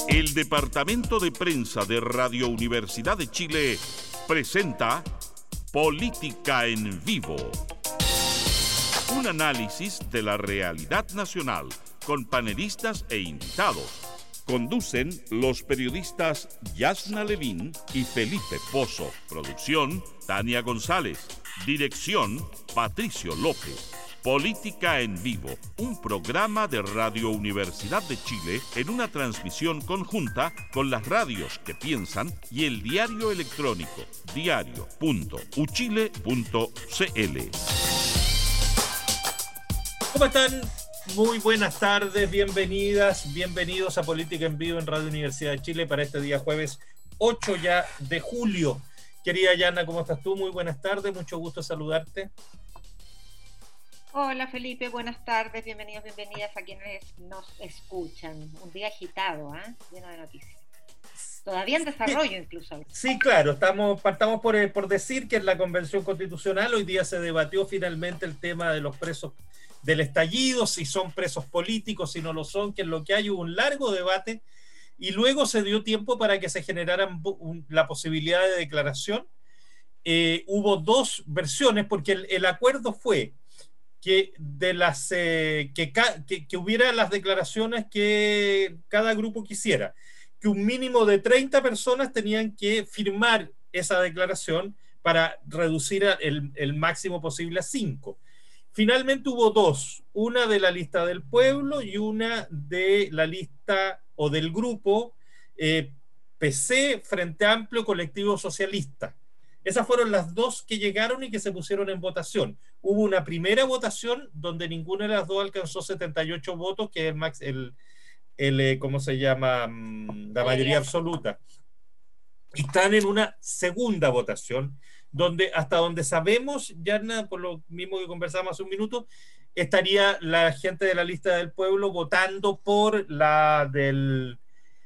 El Departamento de Prensa de Radio Universidad de Chile presenta Política en Vivo. Un análisis de la realidad nacional con panelistas e invitados. Conducen los periodistas Yasna Levín y Felipe Pozo. Producción, Tania González. Dirección, Patricio López. Política en Vivo, un programa de Radio Universidad de Chile en una transmisión conjunta con las radios que piensan y el diario electrónico diario.uchile.cl. ¿Cómo están? Muy buenas tardes, bienvenidos a Política en Vivo en Radio Universidad de Chile para este día jueves 8 ya de julio. Querida Yana, ¿cómo estás tú? Muy buenas tardes, mucho gusto saludarte. Hola Felipe, buenas tardes, bienvenidos, bienvenidas a quienes nos escuchan. Un día agitado, lleno de noticias. Todavía en desarrollo incluso. Sí, claro, partamos por decir que en la Convención Constitucional hoy día se debatió finalmente el tema de los presos del estallido, si son presos políticos, si no lo son, que es lo que hay, hubo un largo debate y luego se dio tiempo para que se generaran la posibilidad de declaración. Hubo dos versiones porque el acuerdo fue que hubiera las declaraciones que cada grupo quisiera, que un mínimo de 30 personas tenían que firmar esa declaración para reducir el máximo posible a 5. Finalmente hubo dos, una de la lista del pueblo y una de la lista o del grupo PC, Frente Amplio, Colectivo Socialista. Esas fueron las dos que llegaron y que se pusieron en votación. Hubo una primera votación donde ninguna de las dos alcanzó 78 votos, que es ¿cómo se llama? La mayoría absoluta. Y están en una segunda votación, donde hasta donde sabemos, ya por lo mismo que conversamos hace un minuto, estaría la gente de la lista del pueblo votando por la del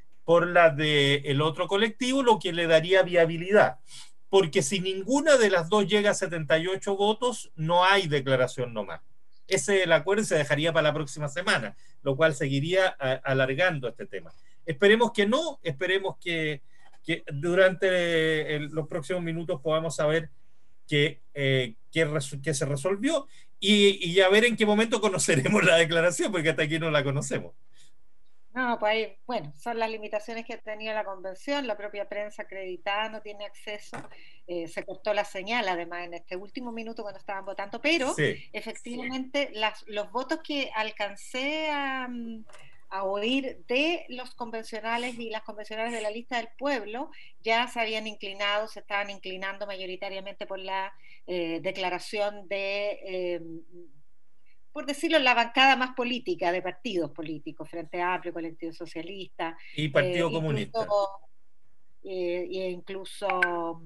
otro colectivo, lo que le daría viabilidad. Porque si ninguna de las dos llega a 78 votos, no hay declaración nomás. Ese es el acuerdo y se dejaría para la próxima semana, lo cual seguiría alargando este tema. Esperemos que no, esperemos que durante los próximos minutos podamos saber qué se resolvió y a ver en qué momento conoceremos la declaración, porque hasta aquí no la conocemos. No, pues ahí, bueno, son las limitaciones que tenía la convención, la propia prensa acreditada no tiene acceso, se cortó la señal además en este último minuto cuando estaban votando, pero sí, efectivamente los votos que alcancé a oír de los convencionales y las convencionales de la lista del pueblo ya se habían inclinado, se estaban inclinando mayoritariamente por la declaración de... por decirlo, la bancada más política de partidos políticos, Frente Amplio, Colectivo Socialista y Partido Comunista, incluso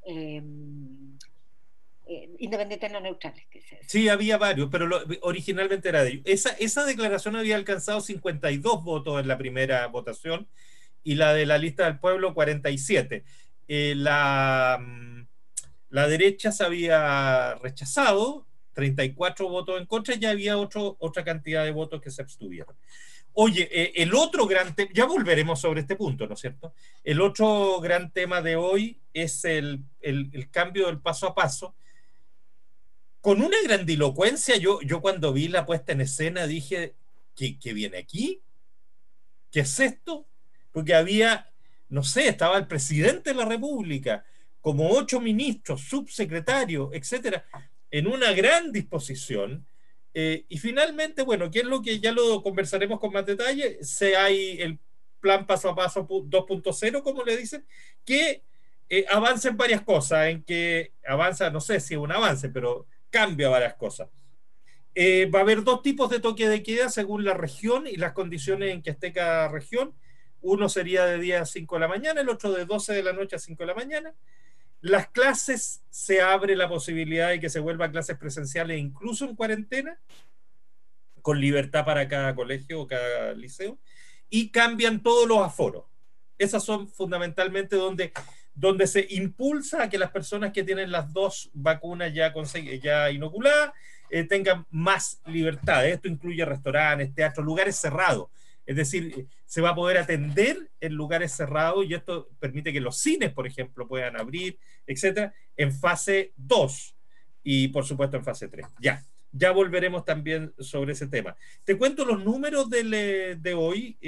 independientes no neutrales. Sí, había varios, pero originalmente era de ellos. Esa declaración había alcanzado 52 votos en la primera votación y la de la lista del pueblo 47. La derecha se había rechazado, 34 votos en contra, y ya había otra cantidad de votos que se abstuvieron. Oye, el otro gran tema, ya volveremos sobre este punto, ¿no es cierto? El otro gran tema de hoy es el cambio del paso a paso. Con una grandilocuencia, yo cuando vi la puesta en escena dije, ¿qué viene aquí? ¿Qué es esto? Porque había, no sé, estaba el presidente de la República, como 8 ministros, subsecretarios, etcétera, en una gran disposición, y finalmente, bueno, ¿qué es lo que ya lo conversaremos con más detalle? Hay el plan paso a paso 2.0, como le dicen, que avanza en varias cosas, en que avanza, no sé si es un avance, pero cambia varias cosas. Va a haber dos tipos de toque de queda según la región y las condiciones en que esté cada región. Uno sería de 10 a 5 de la mañana, el otro de 12 de la noche a 5 de la mañana. Las clases, se abre la posibilidad de que se vuelva a clases presenciales incluso en cuarentena, con libertad para cada colegio o cada liceo, y cambian todos los aforos. Esas son fundamentalmente donde se impulsa a que las personas que tienen las dos vacunas ya inoculadas tengan más libertad. Esto incluye restaurantes, teatros, lugares cerrados. Es decir, se va a poder atender en lugares cerrados y esto permite que los cines, por ejemplo, puedan abrir, etcétera, en fase 2 y por supuesto en fase 3. Ya volveremos también sobre ese tema. Te cuento los números de hoy,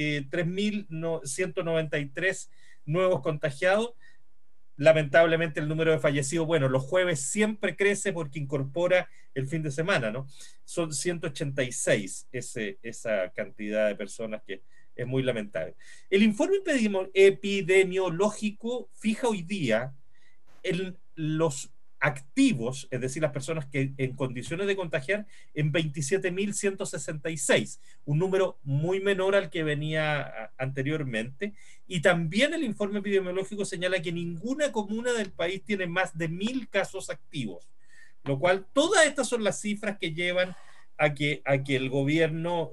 3.193 nuevos contagiados. Lamentablemente el número de fallecidos, bueno, los jueves siempre crece porque incorpora el fin de semana, ¿no? Son 186 esa cantidad de personas, que es muy lamentable. El informe epidemiológico fija hoy día los activos, es decir, las personas que en condiciones de contagiar, en 27.166, un número muy menor al que venía anteriormente. Y también el informe epidemiológico señala que ninguna comuna del país tiene más de 1.000 casos activos, lo cual todas estas son las cifras que llevan a que el gobierno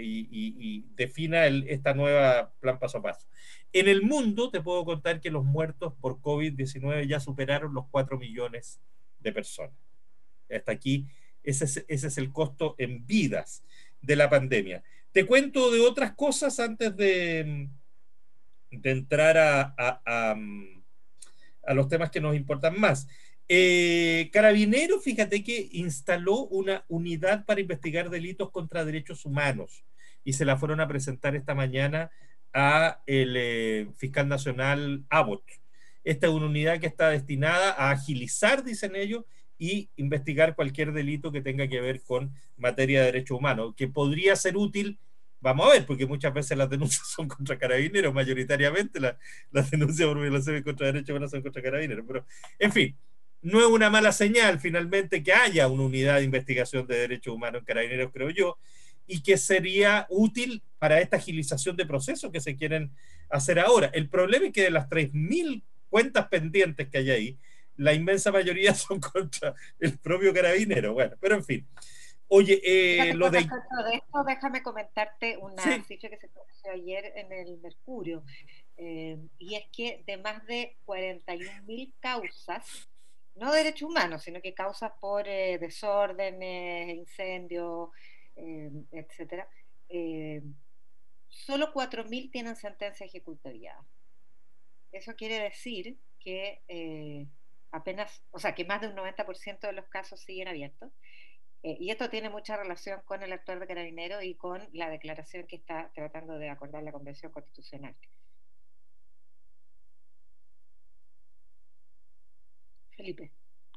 defina esta nueva plan paso a paso. En el mundo te puedo contar que los muertos por COVID-19 ya superaron los 4 millones de personas. Hasta aquí, ese es el costo en vidas de la pandemia. Te cuento de otras cosas antes de entrar a los temas que nos importan más. Carabineros, fíjate que instaló una unidad para investigar delitos contra derechos humanos y se la fueron a presentar esta mañana a el fiscal nacional Abbott. Esta es una unidad que está destinada a agilizar, dicen ellos, y investigar cualquier delito que tenga que ver con materia de derechos humanos, que podría ser útil, vamos a ver, porque muchas veces las denuncias son contra Carabineros, mayoritariamente las denuncias por violaciones contra derechos humanos son contra Carabineros, pero en fin, no es una mala señal finalmente que haya una unidad de investigación de derechos humanos en Carabineros, creo yo, y que sería útil para esta agilización de procesos que se quieren hacer ahora. El problema es que de las 3.000 cuentas pendientes que hay ahí, la inmensa mayoría son contra el propio Carabinero. Bueno, pero en fin. Oye, lo de esto, déjame comentarte una cifra que se conoció ayer en el Mercurio, y es que de más de 41.000 causas, no de derechos humanos, sino que causas por desórdenes, incendios, etcétera, solo 4.000 tienen sentencia ejecutoriada. Eso quiere decir que apenas, o sea, que más de un 90% de los casos siguen abiertos. Y esto tiene mucha relación con el actuar de Carabineros y con la declaración que está tratando de acordar la Convención Constitucional. Felipe.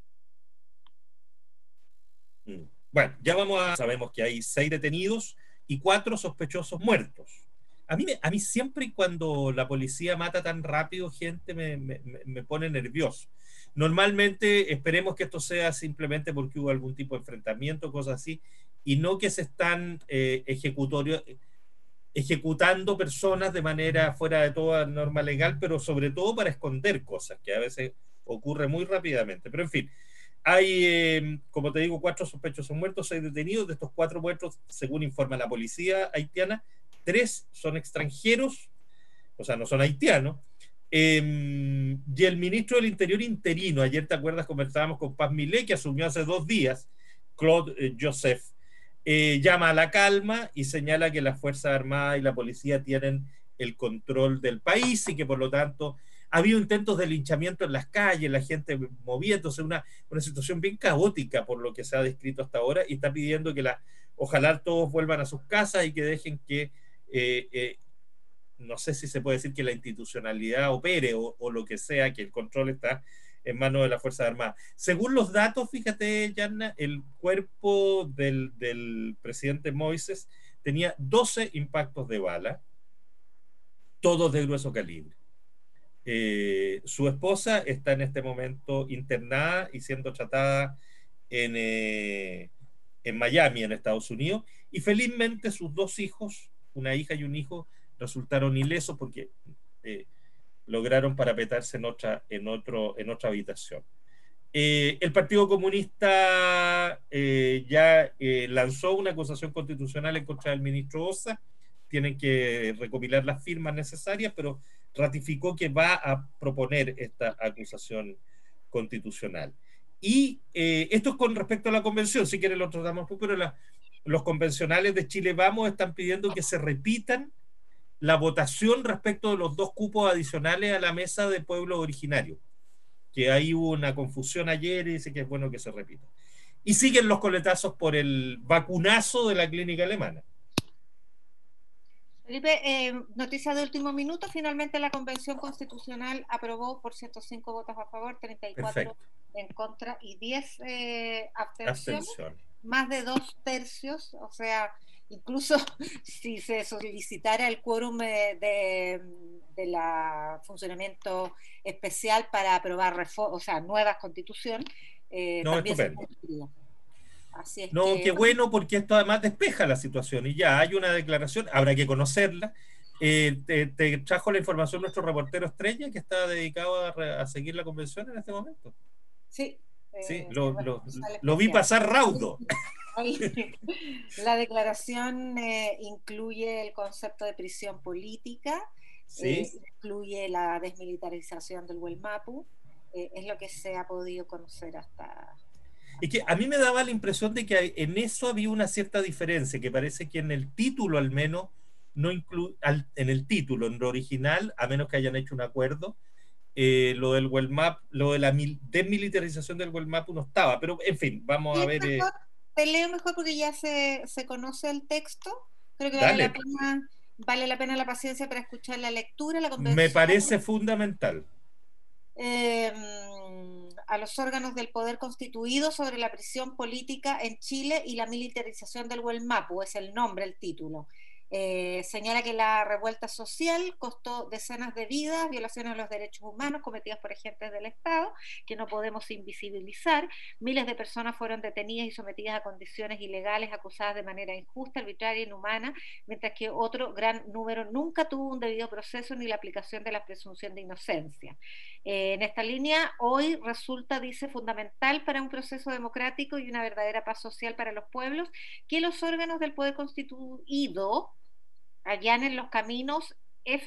Bueno, ya sabemos que hay 6 detenidos y 4 sospechosos muertos. A mí siempre cuando la policía mata tan rápido gente me pone nervioso. Normalmente esperemos que esto sea simplemente porque hubo algún tipo de enfrentamiento, cosas así, y no que se están ejecutando personas de manera fuera de toda norma legal, pero sobre todo para esconder cosas, que a veces ocurre muy rápidamente. Pero en fin, hay, como te digo, 4 sospechosos muertos, 6 detenidos. De estos 4 muertos, según informa la policía haitiana, 3 son extranjeros, o sea, no son haitianos. Y el ministro del Interior interino, ayer te acuerdas, conversábamos con Paz Millet, que asumió hace 2 días, Claude Joseph, llama a la calma y señala que las Fuerzas Armadas y la policía tienen el control del país y que por lo tanto ha habido intentos de linchamiento en las calles, la gente moviéndose, una situación bien caótica por lo que se ha descrito hasta ahora, y está pidiendo que ojalá todos vuelvan a sus casas y que dejen que no sé si se puede decir que la institucionalidad opere o lo que sea, que el control está en manos de las Fuerzas Armadas. Según los datos, fíjate, Yanna, el cuerpo del presidente Moises tenía 12 impactos de bala, todos de grueso calibre. Su esposa está en este momento internada y siendo tratada en Miami, en Estados Unidos, y felizmente sus 2 hijos, una hija y un hijo, resultaron ilesos porque lograron parapetarse en otra habitación. El Partido Comunista ya lanzó una acusación constitucional en contra del ministro Ossa. Tienen que recopilar las firmas necesarias, pero ratificó que va a proponer esta acusación constitucional. Y esto es con respecto a la convención. Si quieren lo tratamos, pero los convencionales de Chile Vamos están pidiendo que se repitan la votación respecto de los 2 cupos adicionales a la mesa de pueblos originarios, que ahí hubo una confusión ayer y dice que es bueno que se repita. Y siguen los coletazos por el vacunazo de la clínica alemana. Felipe, noticia de último minuto, finalmente la Convención Constitucional aprobó por 105 votos a favor, 34 Perfecto. En contra y 10 abstenciones, más de 2/3, o sea, incluso si se solicitara el quórum de la funcionamiento especial para aprobar nuevas constituciones, también se cumpliría. Así es no, qué bueno, porque esto además despeja la situación y ya hay una declaración, habrá que conocerla. Te trajo la información nuestro reportero Estrella, que está dedicado a seguir la convención en este momento. Sí. Sí, lo vi pasar raudo. La declaración incluye el concepto de prisión política, ¿sí? Incluye la desmilitarización del Huelmapu, es lo que se ha podido conocer hasta... Es que a mí me daba la impresión de que en eso había una cierta diferencia, que parece que en el título al menos, no en el título, en lo original, a menos que hayan hecho un acuerdo, lo del Huelmap, lo de la desmilitarización del Huelmapu no estaba, pero en fin, vamos a ver. Te leo mejor porque ya se conoce el texto, creo que vale la pena la paciencia para escuchar la lectura. La convención, me parece fundamental. A los órganos del poder constituido sobre la prisión política en Chile y la militarización del Huelmapu, es el nombre, el título. Señala que la revuelta social costó decenas de vidas, violaciones a los derechos humanos cometidas por agentes del Estado, que no podemos invisibilizar. Miles de personas fueron detenidas y sometidas a condiciones ilegales, acusadas de manera injusta, arbitraria e inhumana, mientras que otro gran número nunca tuvo un debido proceso ni la aplicación de la presunción de inocencia. En esta línea, hoy resulta, dice, fundamental para un proceso democrático y una verdadera paz social para los pueblos, que los órganos del poder constituido allanen los caminos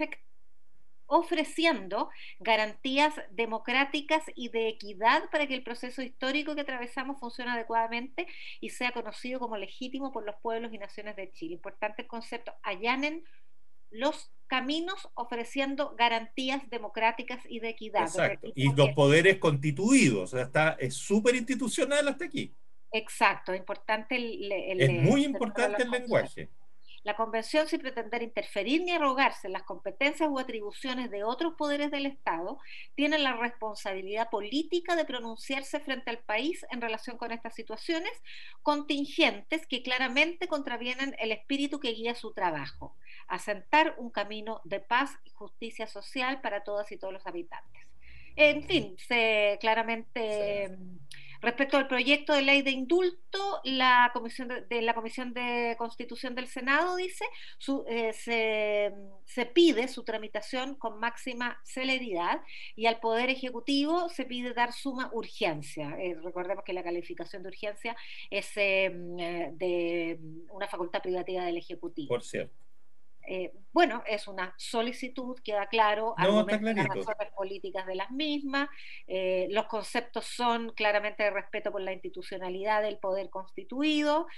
ofreciendo garantías democráticas y de equidad para que el proceso histórico que atravesamos funcione adecuadamente y sea conocido como legítimo por los pueblos y naciones de Chile. Importante el concepto, allanen los caminos ofreciendo garantías democráticas y de equidad. Exacto, y los poderes constituidos, o sea, es súper institucional hasta aquí. Exacto, importante es muy importante el lenguaje. La Convención, sin pretender interferir ni arrogarse las competencias o atribuciones de otros poderes del Estado, tiene la responsabilidad política de pronunciarse frente al país en relación con estas situaciones contingentes que claramente contravienen el espíritu que guía su trabajo, asentar un camino de paz y justicia social para todas y todos los habitantes. En fin, claramente... Sí. Respecto al proyecto de ley de indulto, la Comisión de Constitución del Senado dice se pide su tramitación con máxima celeridad y al Poder Ejecutivo se pide dar suma urgencia. Recordemos que la calificación de urgencia es de una facultad privativa del Ejecutivo. Por cierto. Bueno, es una solicitud, queda claro, argumenta las razones políticas de las mismas, los conceptos son claramente de respeto por la institucionalidad del poder constituido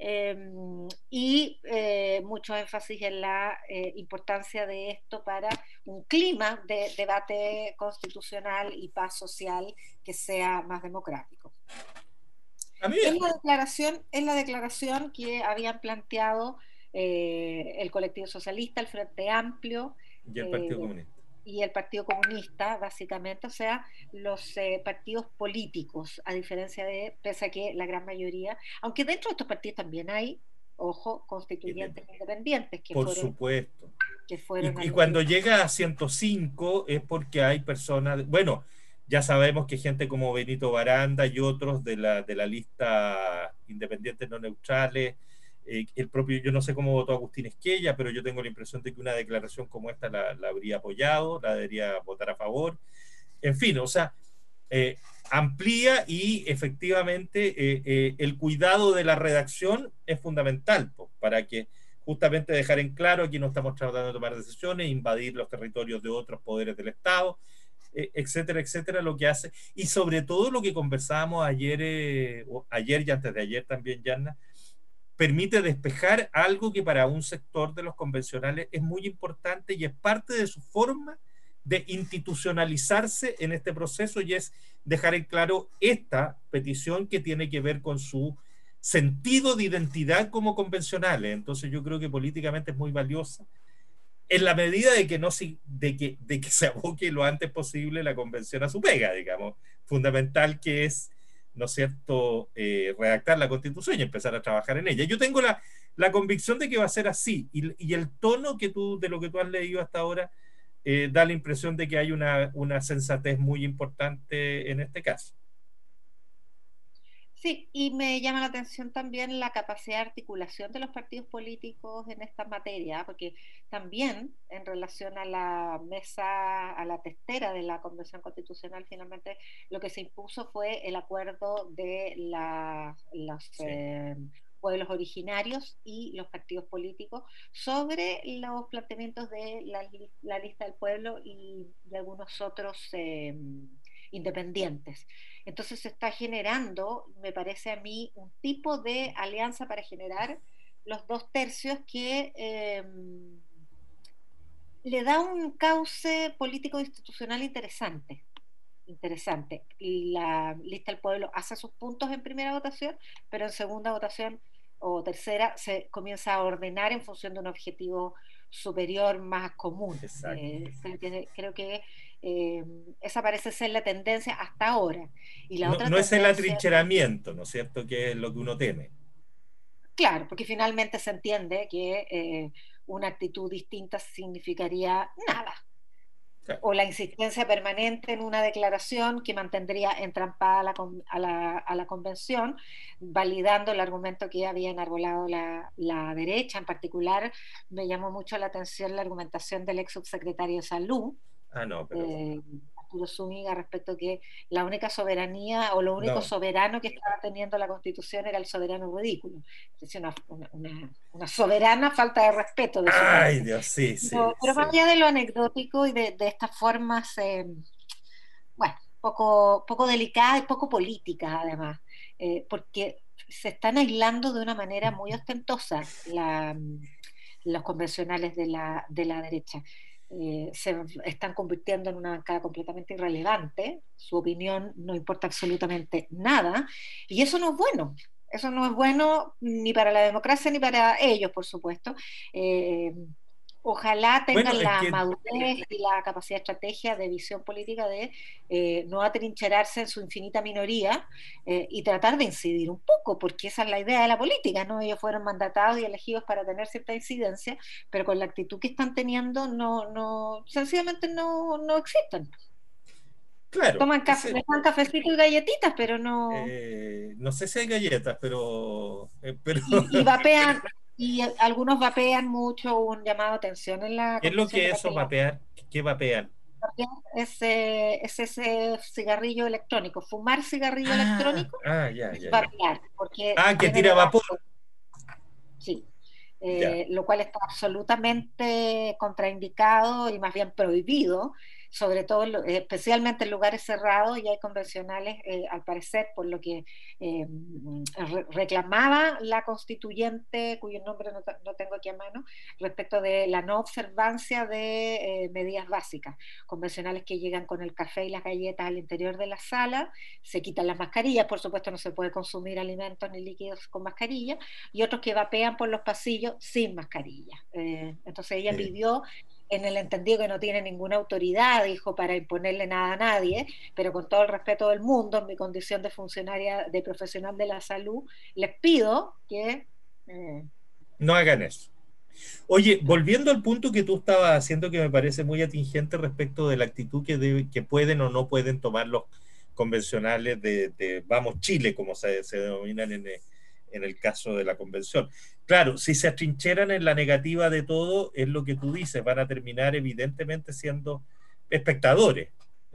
y mucho énfasis en la importancia de esto para un clima de debate constitucional y paz social que sea más democrático. Es la declaración que habían planteado el colectivo socialista, el Frente Amplio y el Partido Comunista. Y el Partido Comunista, básicamente, o sea, los partidos políticos, a diferencia pese a que la gran mayoría, aunque dentro de estos partidos también hay, ojo, constituyentes independientes. Que por supuesto. Que fueron y cuando llega a 105 es porque hay personas, bueno, ya sabemos que gente como Benito Baranda y otros de la lista independientes no neutrales, el propio, yo no sé cómo votó Agustín Esquella, pero yo tengo la impresión de que una declaración como esta la habría apoyado, la debería votar a favor. En fin, o sea, amplía y efectivamente el cuidado de la redacción es fundamental para que justamente dejar en claro aquí no estamos tratando de tomar decisiones, invadir los territorios de otros poderes del Estado, etcétera, etcétera, lo que hace, y sobre todo lo que conversábamos ayer y antes de ayer también, Yanna, permite despejar algo que para un sector de los convencionales es muy importante y es parte de su forma de institucionalizarse en este proceso, y es dejar en claro esta petición que tiene que ver con su sentido de identidad como convencionales. Entonces yo creo que políticamente es muy valiosa, en la medida de que, no, de que se aboque lo antes posible la convención a su pega, digamos, fundamental, que es, ¿no es cierto?, redactar la Constitución y empezar a trabajar en ella. Yo tengo la convicción de que va a ser así, y el tono de lo que tú has leído hasta ahora da la impresión de que hay una sensatez muy importante en este caso. Sí, y me llama la atención también la capacidad de articulación de los partidos políticos en esta materia, porque también en relación a la mesa, a la testera de la Convención Constitucional, finalmente lo que se impuso fue el acuerdo de los pueblos originarios y los partidos políticos sobre los planteamientos de la lista del pueblo y de algunos otros independientes. Entonces se está generando, me parece a mí, un tipo de alianza para generar los 2/3 que le da un cauce político institucional interesante. La lista del pueblo hace sus puntos en primera votación, pero en segunda votación o tercera se comienza a ordenar en función de un objetivo superior más común. Creo que esa parece ser la tendencia hasta ahora. Y la otra no es el tendencia, atrincheramiento, ¿no es cierto?, que es lo que uno teme. Claro, porque finalmente se entiende que una actitud distinta significaría nada. Claro. O la insistencia permanente en una declaración que mantendría entrampada a la convención, validando el argumento que había enarbolado la derecha. En particular, me llamó mucho la atención la argumentación del ex subsecretario de Salud, Arturo Zúñiga, respecto a que la única soberanía o lo único soberano que estaba teniendo la Constitución era el soberano ridículo. Es decir, una soberana falta de respeto de su parte. Ay, Dios, sí. Pero más allá de lo anecdótico y de estas formas, bueno, poco delicadas y poco políticas además, porque se están aislando de una manera muy ostentosa los convencionales de la derecha. Se están convirtiendo en una bancada completamente irrelevante, su opinión no importa absolutamente nada, y eso no es bueno. Eso no es bueno ni para la democracia ni para ellos, por supuesto. Ojalá tengan la madurez y la capacidad de estrategia, de visión política, de no atrincherarse en su infinita minoría y tratar de incidir un poco, porque esa es la idea de la política, ¿no? Ellos fueron mandatados y elegidos para tener cierta incidencia, pero con la actitud que están teniendo sencillamente no existen. Claro. Toman café, les dan cafecito y galletitas, pero no... no sé si hay galletas, pero... Y vapean... Y algunos vapean mucho, un llamado a atención en la... ¿Qué es lo que es eso, vapear? ¿Qué vapean? Es ese cigarrillo electrónico, fumar cigarrillo electrónico, vapear. Porque que tira vapor. Sí, lo cual está absolutamente contraindicado y más bien prohibido, sobre todo, especialmente en lugares cerrados, y hay convencionales, al parecer, por lo que reclamaba la constituyente, cuyo nombre no tengo aquí a mano, respecto de la no observancia de medidas básicas. Convencionales que llegan con el café y las galletas al interior de la sala, se quitan las mascarillas, por supuesto no se puede consumir alimentos ni líquidos con mascarilla, y otros que vapean por los pasillos sin mascarilla. Entonces ella pidió, en el entendido que no tiene ninguna autoridad, dijo, para imponerle nada a nadie, pero con todo el respeto del mundo, en mi condición de funcionaria, de profesional de la salud, les pido que... no hagan eso. Oye, volviendo al punto que tú estabas haciendo, que me parece muy atingente respecto de la actitud que pueden o no pueden tomar los convencionales de Vamos Chile, como se denominan en el caso de la convención. Claro, si se atrincheran en la negativa de todo, es lo que tú dices, van a terminar evidentemente siendo espectadores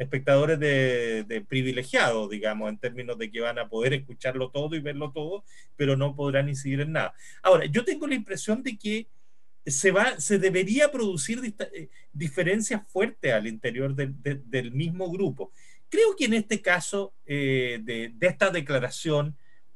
de privilegiados, digamos, en términos de que van a poder escucharlo todo y verlo todo, pero no podrán incidir en nada. Ahora, yo tengo la impresión de que se debería producir diferencias fuertes al interior del mismo grupo. Creo que en este caso de esta declaración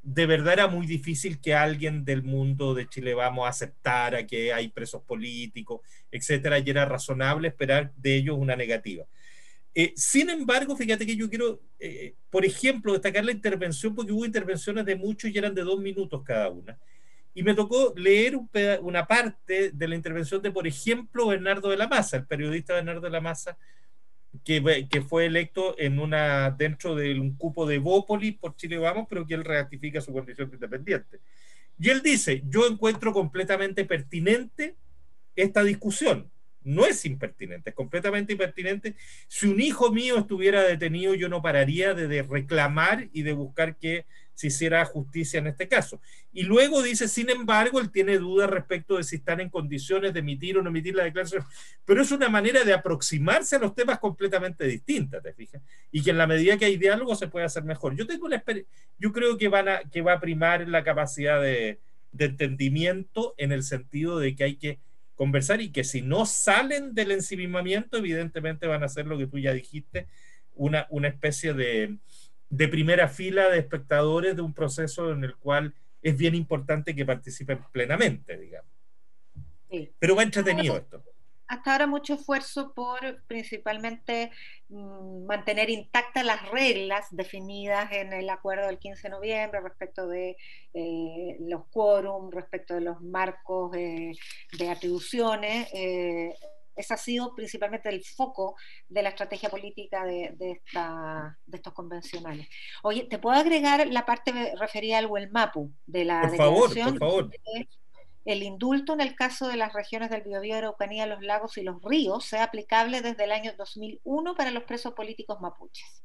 de verdad era muy difícil que alguien del mundo de Chile Vamos aceptara que hay presos políticos, etcétera, y era razonable esperar de ellos una negativa. Sin embargo, fíjate que yo quiero, por ejemplo, destacar la intervención, porque hubo intervenciones de muchos y eran de 2 minutos cada una. Y me tocó leer una parte de la intervención de, por ejemplo, Bernardo de la Maza, el periodista Bernardo de la Maza, que fue electo dentro de un cupo de Bópoli por Chile Vamos, pero que él ratifica su condición de independiente. Y él dice, yo encuentro completamente pertinente esta discusión. No es impertinente, es completamente impertinente. Si un hijo mío estuviera detenido, yo no pararía de reclamar y de buscar que se hiciera justicia en este caso. Y luego dice, sin embargo, él tiene dudas respecto de si están en condiciones de emitir o no emitir la declaración. Pero es una manera de aproximarse a los temas completamente distinta, ¿te fijas? Y que en la medida que hay diálogo se puede hacer mejor. Yo creo que va a primar la capacidad de entendimiento, en el sentido de que hay que conversar, y que si no salen del ensimismamiento, evidentemente van a ser lo que tú ya dijiste, una especie de primera fila de espectadores de un proceso en el cual es bien importante que participen plenamente, digamos. Sí. Pero va entretenido esto. Hasta ahora mucho esfuerzo por principalmente mantener intactas las reglas definidas en el acuerdo del 15 de noviembre respecto de los quórum, respecto de los marcos de atribuciones. Ese ha sido principalmente el foco de la estrategia política de estos convencionales. Oye, ¿te puedo agregar la parte referida al Huelmapu de la declaración? Por favor. El indulto en el caso de las regiones del Biobío, Araucanía, los lagos y los ríos sea aplicable desde el año 2001 para los presos políticos mapuches.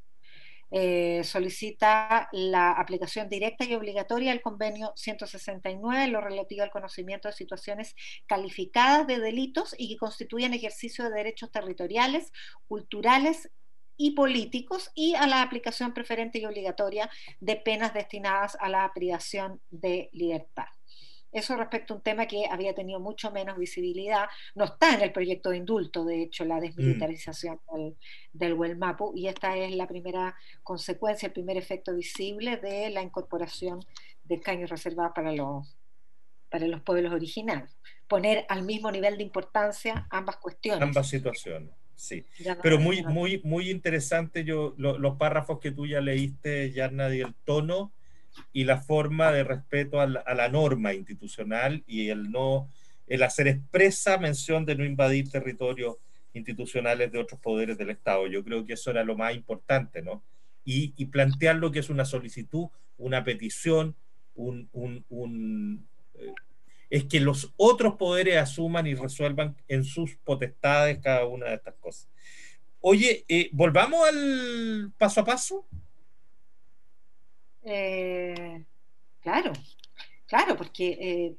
Solicita la aplicación directa y obligatoria del convenio 169 en lo relativo al conocimiento de situaciones calificadas de delitos y que constituyen ejercicio de derechos territoriales, culturales y políticos, y a la aplicación preferente y obligatoria de penas destinadas a la privación de libertad. Eso respecto a un tema que había tenido mucho menos visibilidad. No está en el proyecto de indulto, de hecho, la desmilitarización del Huelmapu, y esta es la primera consecuencia, el primer efecto visible de la incorporación de caños reservados para los pueblos originarios. Poner al mismo nivel de importancia ambas cuestiones. Ambas situaciones, sí. Pero muy interesante los párrafos que tú ya leíste, Yarna, y el tono y la forma de respeto a la norma institucional, y el hacer expresa mención de no invadir territorios institucionales de otros poderes del Estado. Yo creo que eso era lo más importante, ¿no? Y plantear lo que es una solicitud, una petición, es que los otros poderes asuman y resuelvan en sus potestades cada una de estas cosas. Oye, volvamos al paso a paso. Claro, porque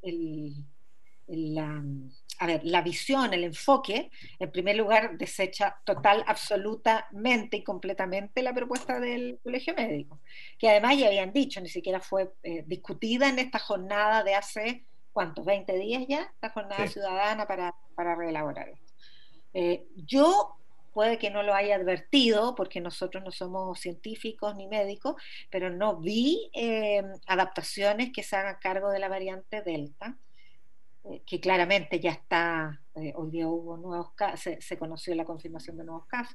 la visión, el enfoque, en primer lugar, desecha absolutamente y completamente la propuesta del Colegio Médico, que además ya habían dicho, ni siquiera fue discutida en esta jornada de hace, ¿cuántos? 20 días ya, esta jornada ciudadana para reelaborar esto. Yo puede que no lo haya advertido, porque nosotros no somos científicos ni médicos, pero no vi adaptaciones que se hagan cargo de la variante Delta, que claramente ya está, hoy día hubo nuevos casos, se conoció la confirmación de nuevos casos,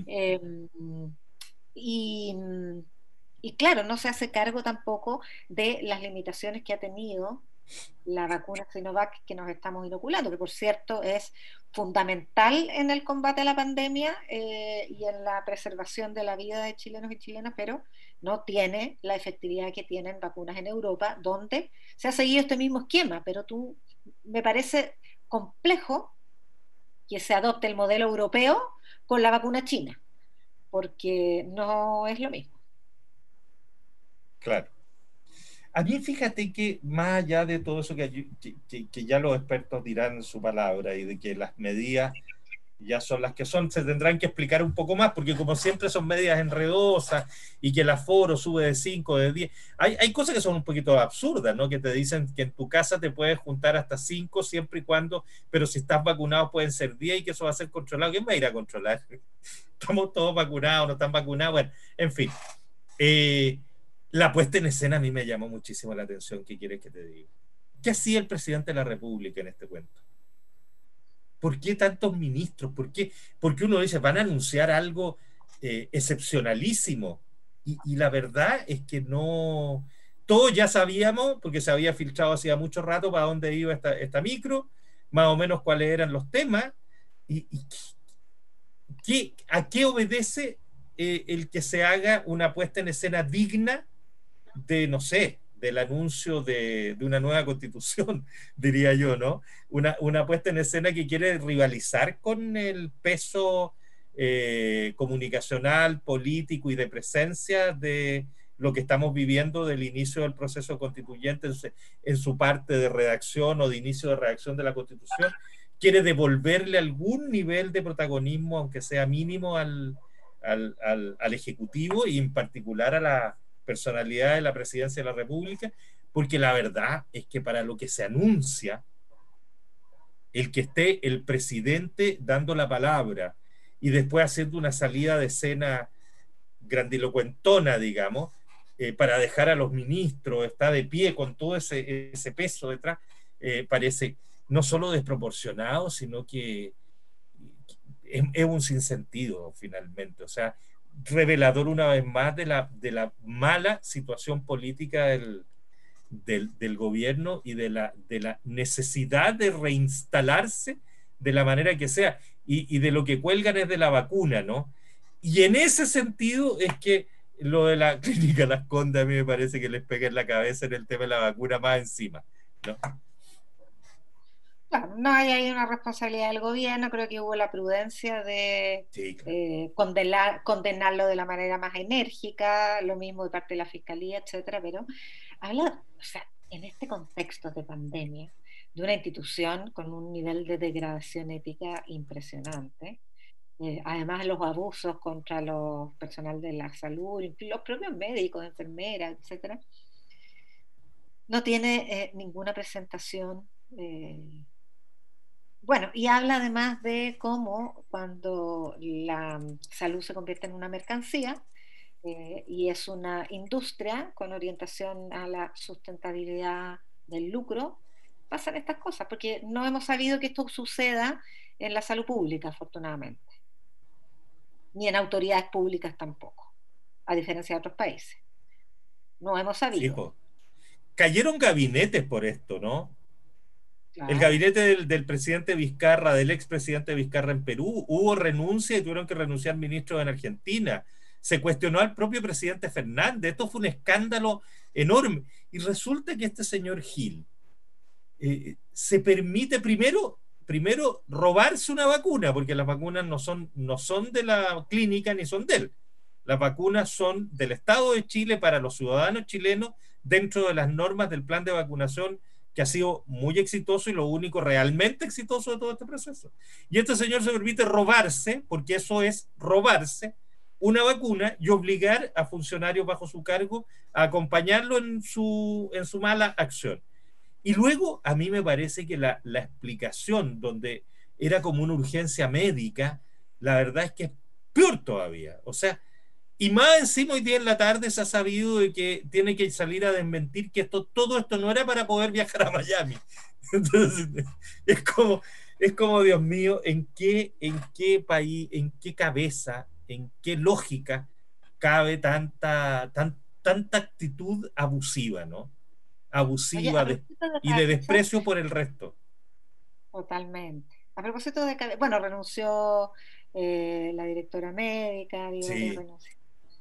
y claro, no se hace cargo tampoco de las limitaciones que ha tenido la vacuna Sinovac que nos estamos inoculando, que por cierto es fundamental en el combate a la pandemia y en la preservación de la vida de chilenos y chilenas, pero no tiene la efectividad que tienen vacunas en Europa, donde se ha seguido este mismo esquema, pero me parece complejo que se adopte el modelo europeo con la vacuna china, porque no es lo mismo. Claro. A mí, fíjate que más allá de todo eso que ya los expertos dirán su palabra, y de que las medidas ya son las que son, se tendrán que explicar un poco más, porque como siempre son medidas enredosas, y que el aforo sube de 5, de 10. Hay cosas que son un poquito absurdas, ¿no? Que te dicen que en tu casa te puedes juntar hasta 5 siempre y cuando, pero si estás vacunado pueden ser 10, y que eso va a ser controlado. ¿Quién va a ir a controlar? Estamos todos vacunados, no están vacunados, bueno, en fin. La puesta en escena a mí me llamó muchísimo la atención. ¿Qué quieres que te diga? ¿Qué hacía el presidente de la República en este cuento? ¿Por qué tantos ministros? ¿Por qué uno dice, van a anunciar algo excepcionalísimo? Y la verdad es que no... Todos ya sabíamos, porque se había filtrado hacía mucho rato para dónde iba esta micro, más o menos cuáles eran los temas, y ¿a qué obedece el que se haga una puesta en escena digna de, no sé, del anuncio de una nueva constitución, diría yo, ¿no? Una puesta en escena que quiere rivalizar con el peso comunicacional, político y de presencia de lo que estamos viviendo del inicio del proceso constituyente en su parte de redacción o de inicio de redacción de la Constitución, quiere devolverle algún nivel de protagonismo, aunque sea mínimo, al Ejecutivo y en particular a la personalidad de la presidencia de la República, porque la verdad es que para lo que se anuncia, el que esté el presidente dando la palabra y después haciendo una salida de escena grandilocuentona, digamos, para dejar a los ministros, está de pie con todo ese peso detrás, parece no solo desproporcionado, sino que es un sinsentido finalmente. O sea, revelador una vez más de la mala situación política del gobierno y de la necesidad de reinstalarse de la manera que sea. Y de lo que cuelgan es de la vacuna, ¿no? Y en ese sentido es que lo de la clínica Las Condes a mí me parece que les pega en la cabeza en el tema de la vacuna más encima, ¿no? Claro, no hay ahí una responsabilidad del gobierno, creo que hubo la prudencia de Sí, claro. condenarlo de la manera más enérgica, lo mismo de parte de la fiscalía, etcétera, pero habla, o sea, en este contexto de pandemia, de una institución con un nivel de degradación ética impresionante, además los abusos contra los personal de la salud, los propios médicos, enfermeras, etcétera, no tiene ninguna presentación. Bueno, y habla además de cómo cuando la salud se convierte en una mercancía y es una industria con orientación a la sustentabilidad del lucro, pasan estas cosas, porque no hemos sabido que esto suceda en la salud pública, afortunadamente, ni en autoridades públicas tampoco, a diferencia de otros países. No hemos sabido. Fijo. Cayeron gabinetes por esto, ¿no? El Claro. gabinete del presidente Vizcarra, del expresidente Vizcarra en Perú, hubo renuncia y tuvieron que renunciar ministros en Argentina. Se cuestionó al propio presidente Fernández. Esto fue un escándalo enorme. Y resulta que este señor Gil se permite primero robarse una vacuna, porque las vacunas no son de la clínica ni son de él. Las vacunas son del Estado de Chile para los ciudadanos chilenos dentro de las normas del plan de vacunación que ha sido muy exitoso y lo único realmente exitoso de todo este proceso. Y este señor se permite robarse, porque eso es robarse, una vacuna y obligar a funcionarios bajo su cargo a acompañarlo en su mala acción. Y luego a mí me parece que la explicación donde era como una urgencia médica, la verdad es que es peor todavía. O sea, y más encima hoy día en la tarde se ha sabido de que tiene que salir a desmentir que todo esto no era para poder viajar a Miami. Entonces, es como Dios mío, ¿en qué país, en qué cabeza, en qué lógica cabe tanta actitud abusiva, ¿no? Oye, Abusiva de y de cabeza, desprecio por el resto. totalmente. A propósito de cabeza, bueno, renunció la directora médica, digo, varias Sí. renuncias.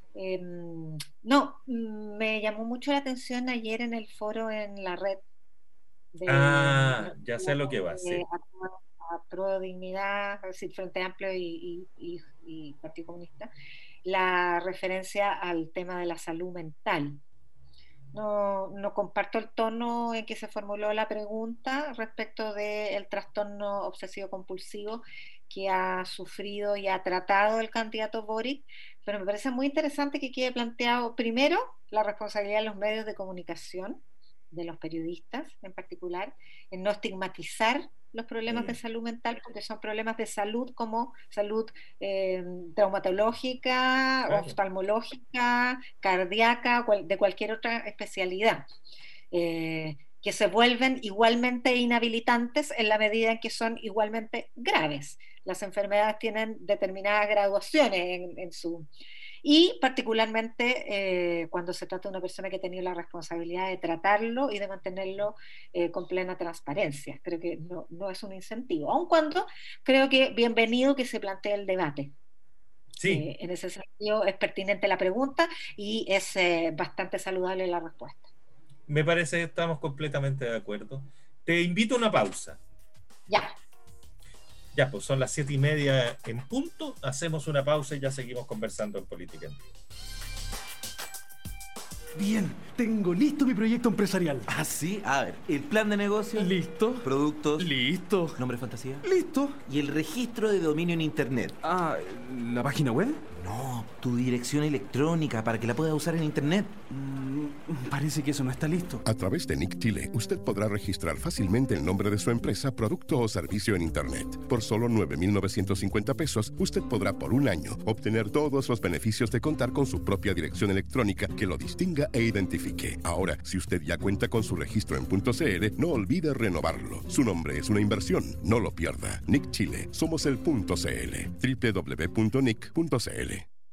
No, me llamó mucho la atención ayer en el foro en la red Ah, ya sé lo que va a de hacer. a Pro Dignidad, es decir, Frente Amplio y Partido Comunista, la referencia al tema de la salud mental. No comparto el tono en que se formuló la pregunta respecto del trastorno obsesivo compulsivo que ha sufrido y ha tratado el candidato Boric, pero me parece muy interesante que quede planteado primero la responsabilidad de los medios de comunicación de los periodistas en particular, en no estigmatizar los problemas de salud mental, porque son problemas de salud como salud traumatológica, claro, oftalmológica, cardíaca, de cualquier otra especialidad, que se vuelven igualmente inhabilitantes en la medida en que son igualmente graves. Las enfermedades tienen determinadas graduaciones en su... Y particularmente cuando se trata de una persona que ha tenido la responsabilidad de tratarlo y de mantenerlo con plena transparencia. Creo que no es un incentivo, aun cuando creo que bienvenido que se plantee el debate. Sí. En ese sentido es pertinente la pregunta y es bastante saludable la respuesta. Me parece que estamos completamente de acuerdo. Te invito a una pausa. Ya. Ya, pues son las 7:30 en punto. Hacemos una pausa y ya seguimos conversando en Política en Vivo. Bien, tengo listo mi proyecto empresarial. Ah, sí. A ver, el plan de negocio. Listo. Productos. Listo. Nombre fantasía. Listo. Y el registro de dominio en internet. Ah, ¿la página web? No, tu dirección electrónica para que la puedas usar en internet. Parece que eso no está listo. A través de Nick Chile, usted podrá registrar fácilmente el nombre de su empresa, producto o servicio en internet. Por solo 9,950 pesos, usted podrá por un año obtener todos los beneficios de contar con su propia dirección electrónica que lo distinga e identifique. Ahora, si usted ya cuenta con su registro en .cl, no olvide renovarlo. Su nombre es una inversión, no lo pierda. Nick Chile, somos el .cl. www.nick.cl.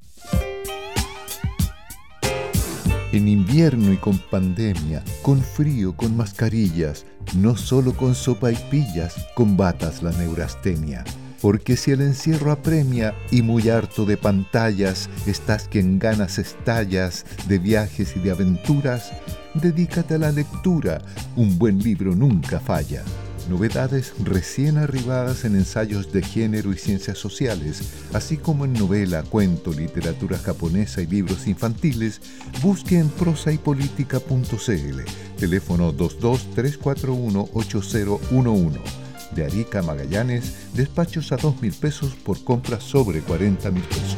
En invierno y con pandemia, con frío, con mascarillas, no solo con sopaipillas, combatas la neurastenia. Porque si el encierro apremia y muy harto de pantallas, estás que en ganas estallas de viajes y de aventuras, dedícate a la lectura, un buen libro nunca falla. Novedades recién arribadas en ensayos de género y ciencias sociales, así como en novela, cuento, literatura japonesa y libros infantiles, busque en prosaypolitica.cl, teléfono 22-341-8011. De Arica a Magallanes, despachos a 2.000 pesos por compras sobre 40.000 pesos.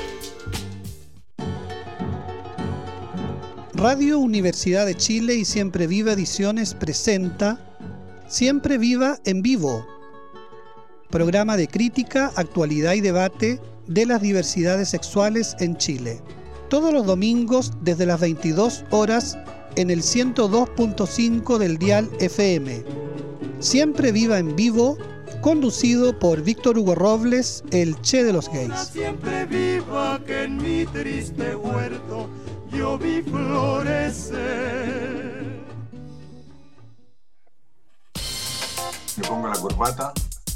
Radio Universidad de Chile y Siempre Viva Ediciones presenta Siempre Viva en Vivo, programa de crítica, actualidad y debate de las diversidades sexuales en Chile. Todos los domingos desde las 22 horas en el 102.5 del dial FM. Siempre Viva en Vivo, conducido por Víctor Hugo Robles, el Che de los Gays. Siempre viva que en mi triste huerto yo vi florecer. Me pongo la corbata.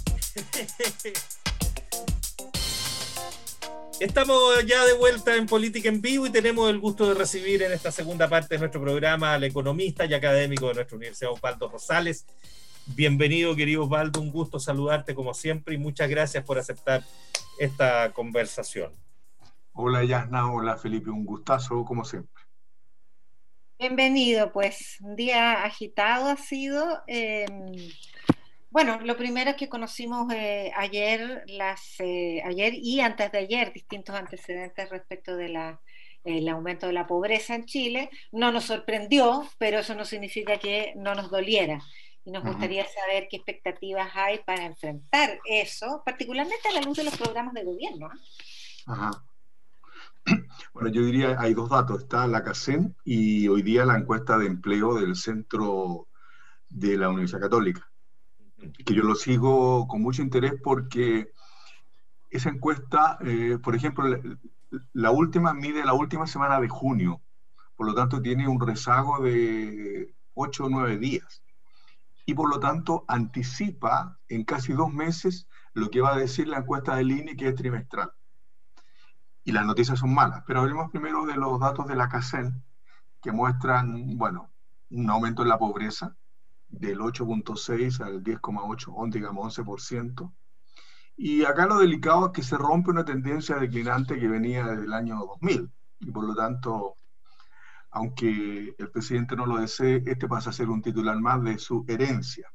Estamos ya de vuelta en Política en Vivo y tenemos el gusto de recibir en esta segunda parte de nuestro programa al economista y académico de nuestra universidad, Osvaldo Rosales. Bienvenido, querido Osvaldo, un gusto saludarte como siempre y muchas gracias por aceptar esta conversación. Hola Yasna, hola Felipe, un gustazo como siempre. Bienvenido, pues un día agitado ha sido. Bueno, lo primero es que conocimos ayer y antes de ayer distintos antecedentes respecto de el aumento de la pobreza en Chile. No nos sorprendió, pero eso no significa que no nos doliera. Y nos gustaría saber qué expectativas hay para enfrentar eso, particularmente a la luz de los programas de gobierno. Ajá. Bueno, yo diría, hay dos datos. Está la CACEN y hoy día la encuesta de empleo del Centro de la Universidad Católica, que yo lo sigo con mucho interés porque esa encuesta, por ejemplo, la última mide la última semana de junio, por lo tanto tiene un rezago de 8 o 9 días. Y por lo tanto anticipa en casi 2 meses lo que va a decir la encuesta del INE, que es trimestral. Y las noticias son malas, pero hablemos primero de los datos de la CACEN, que muestran, bueno, un aumento en la pobreza del 8.6 al 10.8, digamos 11%. Y acá lo delicado es que se rompe una tendencia declinante que venía desde el año 2000, y por lo tanto, aunque el presidente no lo desee, este pasa a ser un titular más de su herencia.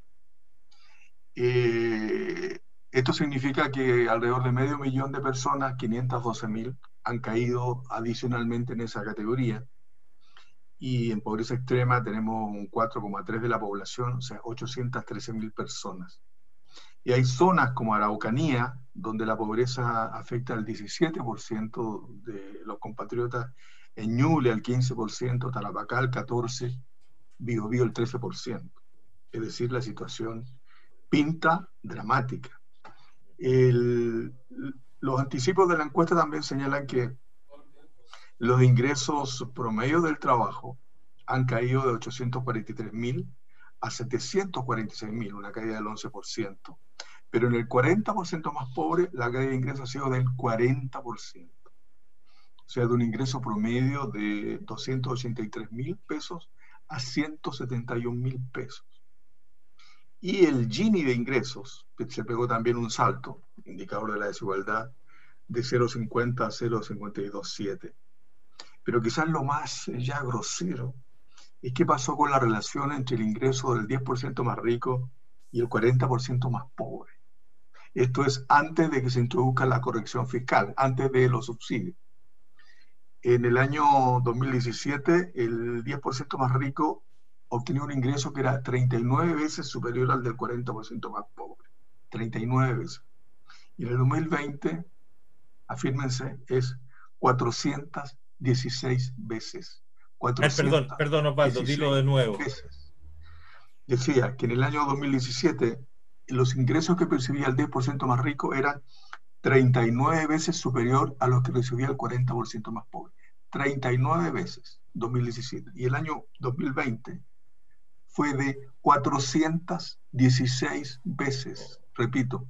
Esto significa que alrededor de 500.000 de personas, 512.000, han caído adicionalmente en esa categoría. y en pobreza extrema tenemos un 4,3% de la población, o sea, 813.000 personas. Y hay zonas como Araucanía, donde la pobreza afecta al 17% de los compatriotas, en Ñuble al 15%, Tarapacá al 14%, Biobío el 13%. Es decir, la situación pinta dramática. Los anticipos de la encuesta también señalan que los ingresos promedio del trabajo han caído de 843.000 a 746.000, una caída del 11%. Pero en el 40% más pobre, la caída de ingresos ha sido del 40%. O sea, de un ingreso promedio de 283.000 pesos a 171.000 pesos. Y el Gini de ingresos, que se pegó también un salto, indicador de la desigualdad, de 0,50 a 0,527. Pero quizás lo más ya grosero es qué pasó con la relación entre el ingreso del 10% más rico y el 40% más pobre. Esto es antes de que se introduzca la corrección fiscal, antes de los subsidios. En el año 2017, el 10% más rico obtenía un ingreso que era 39 veces superior al del 40% más pobre. 39 veces. Y en el 2020, afírmense, es 416 veces. Perdón, Osvaldo, dilo de nuevo. Veces. Decía que en el año 2017 los ingresos que percibía el 10% más rico eran 39 veces superior a los que recibía el 40% más pobre. 39 veces, 2017. Y el año 2020 fue de 416 veces. Repito,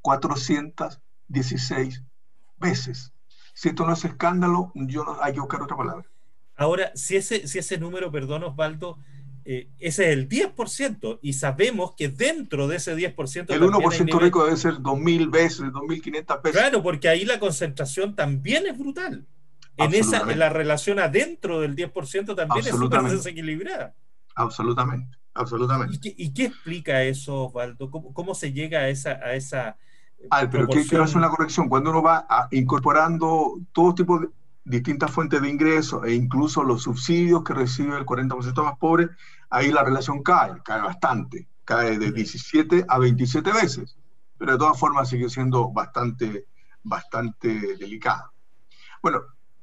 416 veces. Si esto no es escándalo, hay que buscar otra palabra. Ahora, si ese número, perdón, Osvaldo, ese es el 10%, y sabemos que dentro de ese 10%... El 1% rico debe ser 2.000 veces, 2.500 veces. Claro, porque ahí la concentración también es brutal. En la relación adentro del 10% también es súper desequilibrada. Absolutamente. ¿Y qué explica eso, Osvaldo? ¿Cómo se llega a esa pero quiero hacer una corrección. Cuando uno va incorporando todo tipo de distintas fuentes de ingresos e incluso los subsidios que recibe el 40% más pobre, ahí la relación cae bastante, cae de 17 a 27 veces, pero de todas formas sigue siendo bastante delicada. Bueno,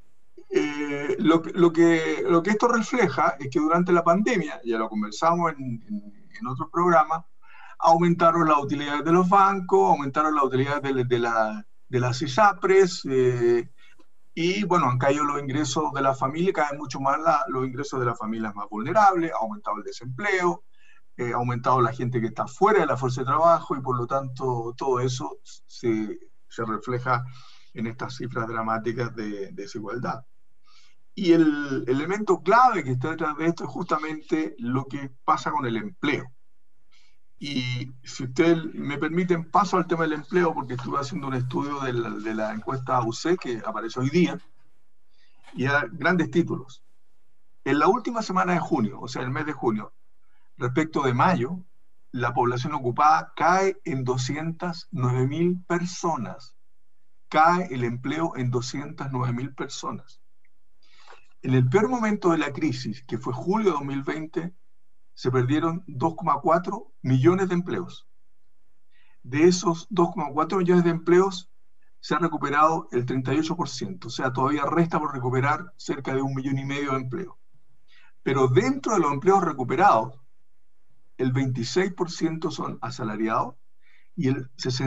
lo que esto refleja es que durante la pandemia, ya lo conversamos en otros programas, aumentaron las utilidades de los bancos, aumentaron las utilidades de las ISAPRES, y bueno, han caído los ingresos de la familia, caen mucho más los ingresos de las familias más vulnerables, ha aumentado el desempleo, ha aumentado la gente que está fuera de la fuerza de trabajo, y por lo tanto todo eso se refleja en estas cifras dramáticas de desigualdad. Y el elemento clave que está detrás de esto es justamente lo que pasa con el empleo. Y si ustedes me permiten, paso al tema del empleo, porque estuve haciendo un estudio de la encuesta UC que apareció hoy día, y a grandes títulos. En la última semana de junio, o sea, el mes de junio, respecto de mayo, la población ocupada cae en 209.000 personas. Cae el empleo en 209.000 personas. En el peor momento de la crisis, que fue julio de 2020, se perdieron 2,4 millones de empleos. De esos 2,4 millones de empleos, se ha recuperado el 38%, o sea, todavía resta por recuperar cerca de 1,5 millones de empleos. Pero dentro de los empleos recuperados, el 26% son asalariados y el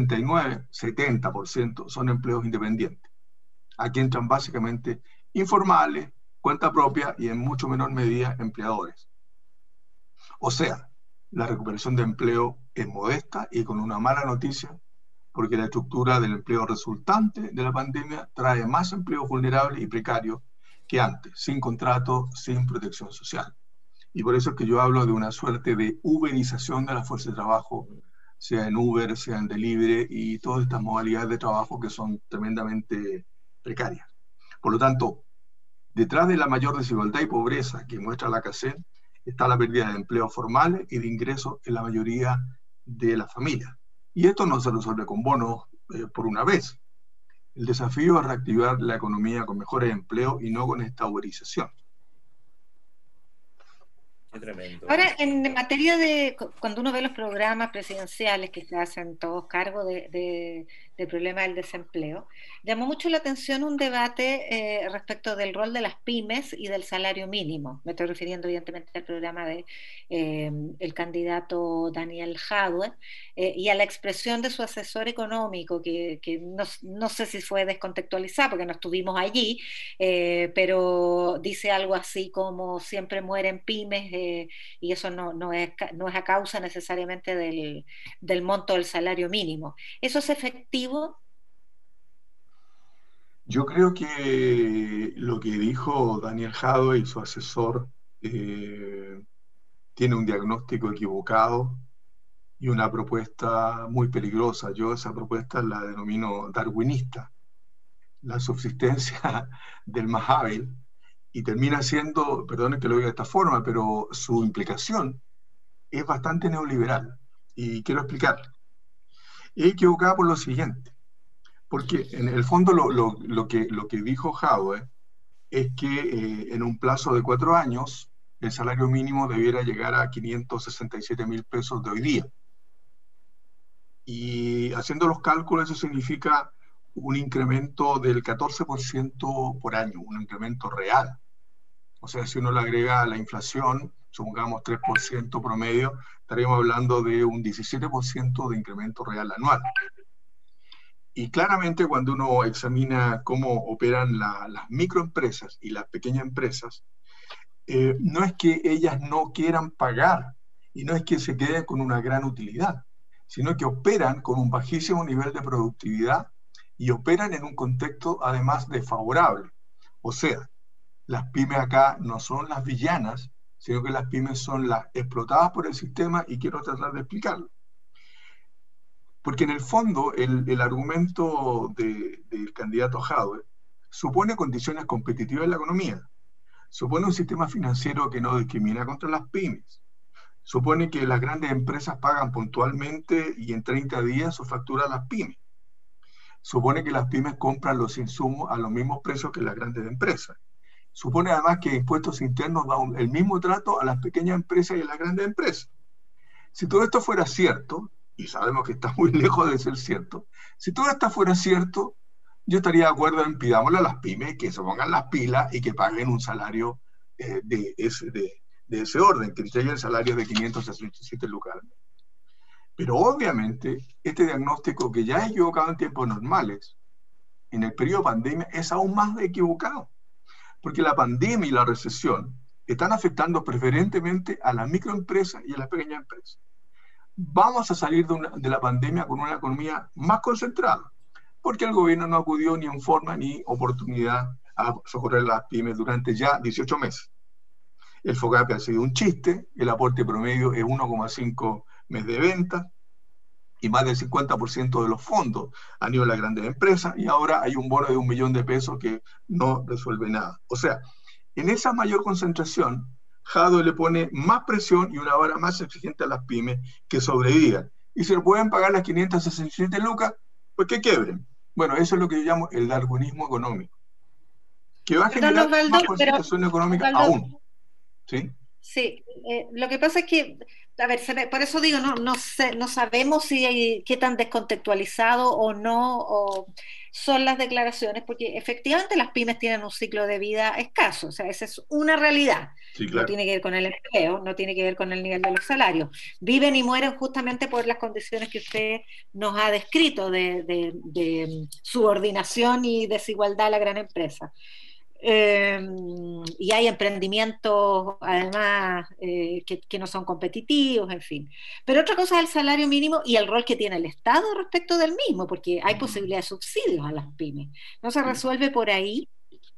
70% son empleos independientes. Aquí entran básicamente informales, cuenta propia y en mucho menor medida empleadores. O sea, la recuperación de empleo es modesta y con una mala noticia, porque la estructura del empleo resultante de la pandemia trae más empleos vulnerables y precarios que antes, sin contrato, sin protección social. Y por eso es que yo hablo de una suerte de uberización de la fuerza de trabajo, sea en Uber, sea en delivery, y todas estas modalidades de trabajo que son tremendamente precarias. Por lo tanto, detrás de la mayor desigualdad y pobreza que muestra la CACEN, está la pérdida de empleos formales y de ingresos en la mayoría de las familias. Y esto no se resuelve con bonos por una vez. El desafío es reactivar la economía con mejores empleos y no con esta uberización. Tremendo. Ahora, en materia de, cuando uno ve los programas presidenciales que se hacen todos cargo del problema del desempleo, llamó mucho la atención un debate respecto del rol de las pymes y del salario mínimo. Me estoy refiriendo evidentemente al programa de el candidato Daniel Jadue y a la expresión de su asesor económico, que no sé si fue descontextualizada porque no estuvimos allí, pero dice algo así como siempre mueren pymes y eso no es a causa necesariamente del monto del salario mínimo. ¿Eso es efectivo? Yo creo que lo que dijo Daniel Jadue y su asesor tiene un diagnóstico equivocado y una propuesta muy peligrosa. Yo esa propuesta la denomino darwinista, la subsistencia del más hábil, y termina siendo, perdonen que lo diga de esta forma, pero su implicación es bastante neoliberal. Y quiero explicar. Es equivocada por lo siguiente, porque en el fondo lo que dijo Jadue es que en un plazo de 4 años el salario mínimo debiera llegar a 567.000 pesos de hoy día. Y haciendo los cálculos, eso significa un incremento del 14% por año, un incremento real. O sea, si uno le agrega la inflación, supongamos 3% promedio, estaríamos hablando de un 17% de incremento real anual. Y claramente cuando uno examina cómo operan las microempresas y las pequeñas empresas, no es que ellas no quieran pagar y no es que se queden con una gran utilidad, sino que operan con un bajísimo nivel de productividad y operan en un contexto además desfavorable. O sea, las pymes acá no son las villanas, sino que las pymes son las explotadas por el sistema, y quiero tratar de explicarlo. Porque en el fondo el argumento del candidato Jadue supone condiciones competitivas en la economía, supone un sistema financiero que no discrimina contra las pymes, supone que las grandes empresas pagan puntualmente y en 30 días su factura a las pymes, supone que las pymes compran los insumos a los mismos precios que las grandes empresas, supone además que impuestos internos dan el mismo trato a las pequeñas empresas y a las grandes empresas. Si todo esto fuera cierto, y sabemos que está muy lejos de ser cierto, si todo esto fuera cierto, yo estaría de acuerdo en pidámosle a las pymes que se pongan las pilas y que paguen un salario de ese orden, que entreguen salarios de 567 lucas. Pero obviamente este diagnóstico, que ya es equivocado en tiempos normales, en el periodo de pandemia es aún más equivocado, porque la pandemia y la recesión están afectando preferentemente a las microempresas y a las pequeñas empresas. Vamos a salir de la pandemia con una economía más concentrada, porque el gobierno no acudió ni en forma ni oportunidad a socorrer a las pymes durante ya 18 meses. El FOGAPE ha sido un chiste, el aporte promedio es 1,5 meses de venta, y más del 50% de los fondos han ido a las grandes empresas, y ahora hay un bono de 1 millón de pesos que no resuelve nada. O sea, en esa mayor concentración, Jadue le pone más presión y una vara más exigente a las pymes que sobrevivan. Y si le pueden pagar las 567 lucas, pues que quebren. Bueno, eso es lo que yo llamo el darwinismo económico, que va a generar más concentración económica aún. ¿Sí? Sí, lo que pasa es que, a ver, por eso digo, no sabemos qué tan descontextualizado o no son las declaraciones, porque efectivamente las pymes tienen un ciclo de vida escaso, o sea, esa es una realidad. Sí, claro. No tiene que ver con el empleo, no tiene que ver con el nivel de los salarios. Viven y mueren justamente por las condiciones que usted nos ha descrito de subordinación y desigualdad a la gran empresa. Y hay emprendimientos además que no son competitivos, en fin. Pero otra cosa es el salario mínimo y el rol que tiene el Estado respecto del mismo, porque hay posibilidad de subsidios a las pymes. ¿No se resuelve por ahí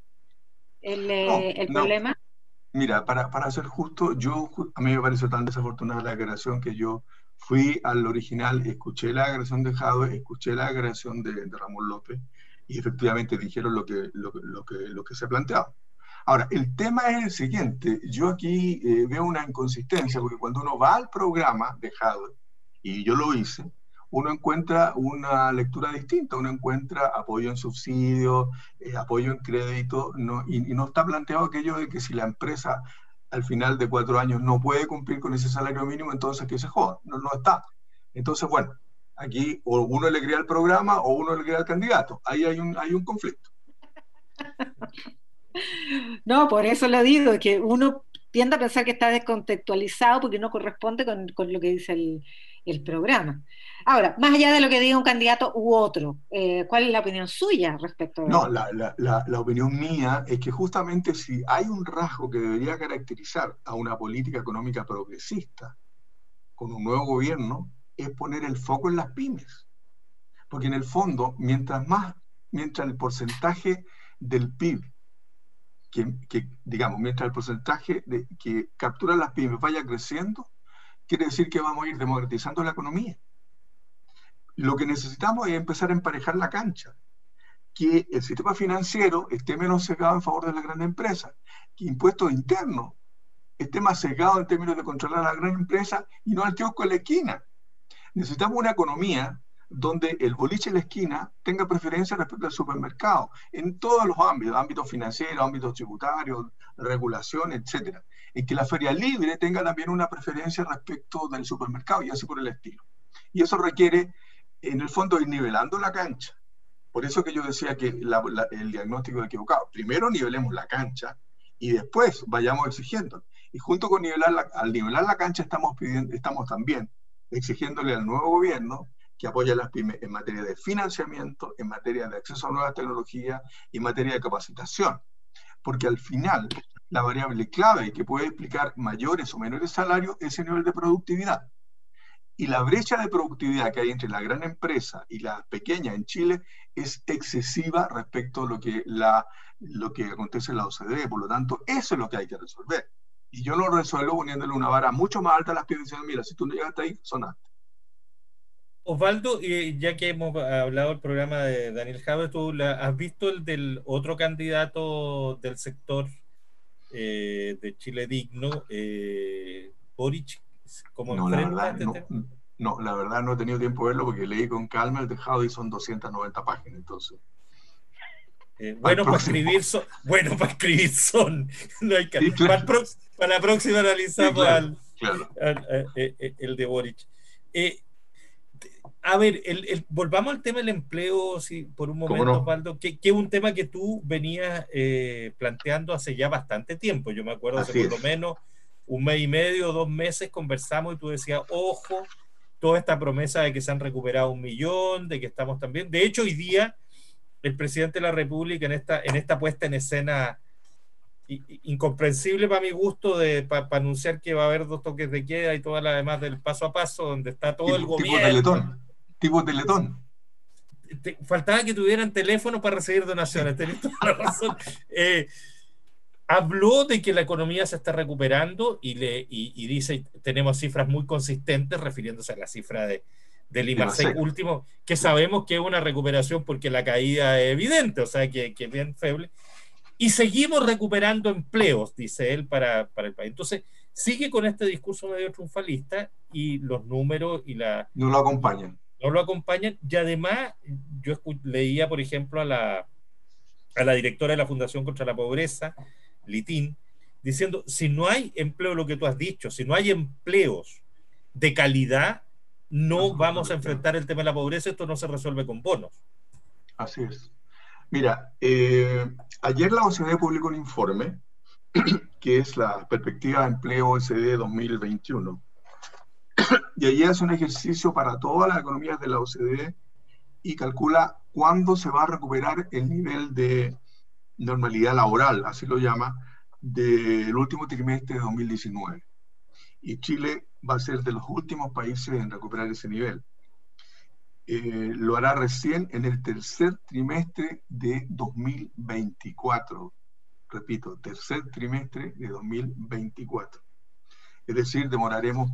el problema? Mira, para ser justo, a mí me pareció tan desafortunada la declaración que yo fui al original, escuché la declaración de Jadue, escuché la declaración de Ramón López, y efectivamente dijeron lo que se planteaba. Ahora, el tema es el siguiente. Yo aquí veo una inconsistencia, porque cuando uno va al programa de Jadue, y yo lo hice, uno encuentra una lectura distinta, uno encuentra apoyo en subsidios, apoyo en crédito, y no está planteado aquello de que si la empresa al final de 4 años no puede cumplir con ese salario mínimo, entonces que se joda, no está. Entonces, bueno, aquí o uno le crea el programa o uno le crea el candidato. Ahí hay un conflicto. No, por eso lo digo, que uno tiende a pensar que está descontextualizado porque no corresponde con lo que dice el programa. Ahora, más allá de lo que diga un candidato u otro, ¿cuál es la opinión suya respecto a No, eso? la opinión mía es que justamente si hay un rasgo que debería caracterizar a una política económica progresista con un nuevo gobierno, es poner el foco en las pymes. Porque en el fondo, mientras el porcentaje del PIB, mientras el porcentaje que capturan las pymes vaya creciendo, quiere decir que vamos a ir democratizando la economía. Lo que necesitamos es empezar a emparejar la cancha, que el sistema financiero esté menos sesgado en favor de la gran empresa, que impuestos internos esté más sesgado en términos de controlar a la gran empresa y no al kiosco en la esquina. Necesitamos una economía donde el boliche en la esquina tenga preferencia respecto al supermercado, en todos los ámbitos financieros, ámbitos tributarios, regulación, etc. En que la feria libre tenga también una preferencia respecto del supermercado y así por el estilo. Y eso requiere, en el fondo, ir nivelando la cancha. Por eso que yo decía que el diagnóstico es equivocado. Primero nivelemos la cancha y después vayamos exigiendo. Y junto con al nivelar la cancha estamos también exigiéndole al nuevo gobierno que apoye a las pymes en materia de financiamiento, en materia de acceso a nuevas tecnologías y en materia de capacitación. Porque al final, la variable clave que puede explicar mayores o menores salarios es el nivel de productividad. Y la brecha de productividad que hay entre la gran empresa y la pequeña en Chile es excesiva respecto a lo que acontece en la OCDE. Por lo tanto, eso es lo que hay que resolver. Y yo lo resuelvo poniéndole una vara mucho más alta a las pymes, diciendo, mira, si tú no llegas hasta ahí, sonaste. Osvaldo, ya que hemos hablado del programa de Daniel Jadwe, ¿tú has visto el del otro candidato del sector de Chile Digno, Boric, como No, enfrenta la verdad no he tenido tiempo de verlo porque leí con calma el de Jadwe y son 290 páginas, entonces. Bueno, para escribir son. No hay que, sí, claro. Para la próxima analizamos sí, claro. El de Boric. A ver, volvamos al tema del empleo, sí, por un momento, Osvaldo, que es un tema que tú venías planteando hace ya bastante tiempo. Yo me acuerdo hace por lo menos 1 mes y medio, 2 meses conversamos y tú decías, ojo, toda esta promesa de que se han recuperado 1 millón, de que estamos también. De hecho, hoy día el presidente de la República en esta puesta en escena incomprensible para mi gusto para anunciar que va a haber 2 toques de queda y toda la demás del paso a paso, donde está todo el gobierno. Tipo Teletón. Faltaba que tuvieran teléfono para recibir donaciones. Tenés toda la razón. Habló de que la economía se está recuperando y dice, tenemos cifras muy consistentes, refiriéndose a la cifra del IMASEC último, que sabemos que es una recuperación porque la caída es evidente, o sea, que es bien feble. Y seguimos recuperando empleos, dice él, para el país. Entonces, sigue con este discurso medio triunfalista y los números y no lo acompañan. No lo acompañan. Y además, yo leía, por ejemplo, a la directora de la Fundación contra la Pobreza, Litín, diciendo, si no hay empleo, lo que tú has dicho, si no hay empleos de calidad, no vamos a enfrentar el tema de la pobreza, esto no se resuelve con bonos. Así es. Mira, ayer la OCDE publicó un informe que es la perspectiva de empleo OCDE 2021. Y allí hace un ejercicio para todas las economías de la OCDE y calcula cuándo se va a recuperar el nivel de normalidad laboral, así lo llama, del último trimestre de 2019. Y Chile va a ser de los últimos países en recuperar ese nivel. Lo hará recién en el tercer trimestre de 2024. Repito, tercer trimestre de 2024. Es decir, demoraremos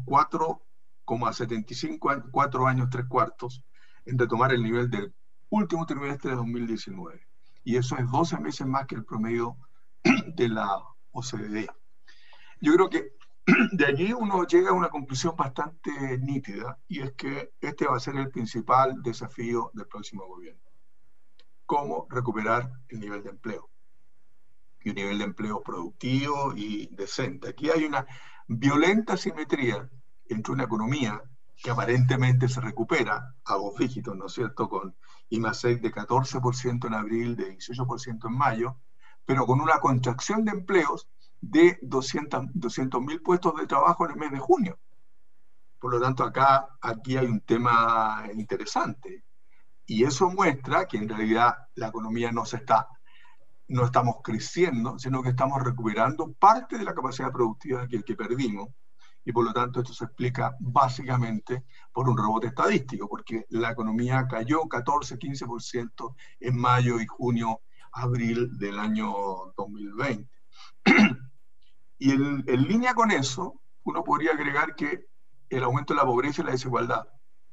4,75 años, 4 años, 3/4, en retomar el nivel del último trimestre de 2019. Y eso es 12 meses más que el promedio de la OCDE. Yo creo que de allí uno llega a una conclusión bastante nítida, y es que este va a ser el principal desafío del próximo gobierno. ¿Cómo recuperar el nivel de empleo? y un nivel de empleo productivo y decente. Aquí hay una violenta asimetría entre una economía que aparentemente se recupera a 2 dígitos, ¿no es cierto?, con IMASEC de 14% en abril, de 18% en mayo, pero con una contracción de empleos de 200.000 puestos de trabajo en el mes de junio. Por lo tanto, aquí hay un tema interesante. Y eso muestra que en realidad la economía no estamos creciendo, sino que estamos recuperando parte de la capacidad productiva que perdimos. Y por lo tanto esto se explica básicamente por un rebote estadístico, porque la economía cayó 14-15% en mayo y junio, abril del año 2020. Y en línea con eso, uno podría agregar que el aumento de la pobreza y la desigualdad.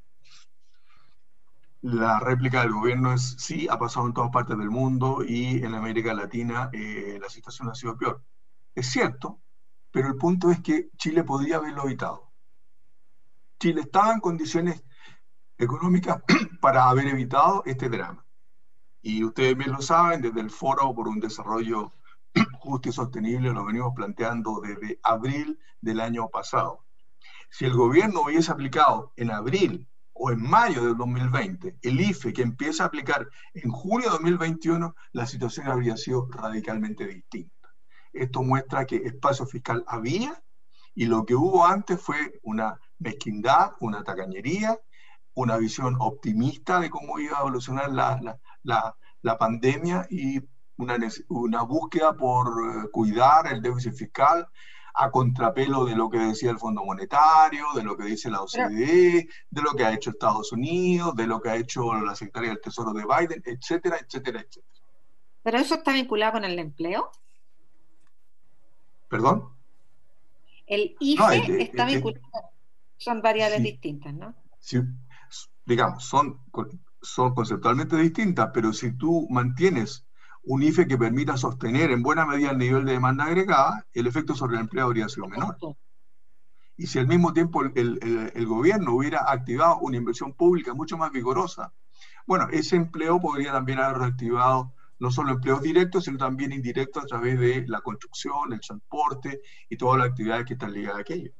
La réplica del gobierno es, sí, ha pasado en todas partes del mundo y en América Latina la situación ha sido peor. Es cierto, pero el punto es que Chile podría haberlo evitado. Chile estaba en condiciones económicas para haber evitado este drama. Y ustedes bien lo saben, desde el Foro por un Desarrollo Justo y Sostenible lo venimos planteando desde abril del año pasado. Si el gobierno hubiese aplicado en abril o en mayo del 2020 el IFE que empieza a aplicar en junio de 2021, la situación habría sido radicalmente distinta. Esto muestra que espacio fiscal había y lo que hubo antes fue una mezquindad, una tacañería, una visión optimista de cómo iba a evolucionar la pandemia y una búsqueda por cuidar el déficit fiscal a contrapelo de lo que decía el Fondo Monetario, de lo que dice la OCDE, de lo que ha hecho Estados Unidos, de lo que ha hecho la Secretaría del Tesoro de Biden, etcétera, etcétera, etcétera. ¿Pero eso está vinculado con el empleo? ¿Perdón? El IFE está vinculado, son variables distintas, ¿no? Sí, digamos, son conceptualmente distintas, pero si tú mantienes un IFE que permita sostener en buena medida el nivel de demanda agregada, el efecto sobre el empleo habría sido menor. Y si al mismo tiempo el gobierno hubiera activado una inversión pública mucho más vigorosa, bueno, ese empleo podría también haber reactivado no solo empleos directos, sino también indirectos a través de la construcción, el transporte y todas las actividades que están ligadas a aquello.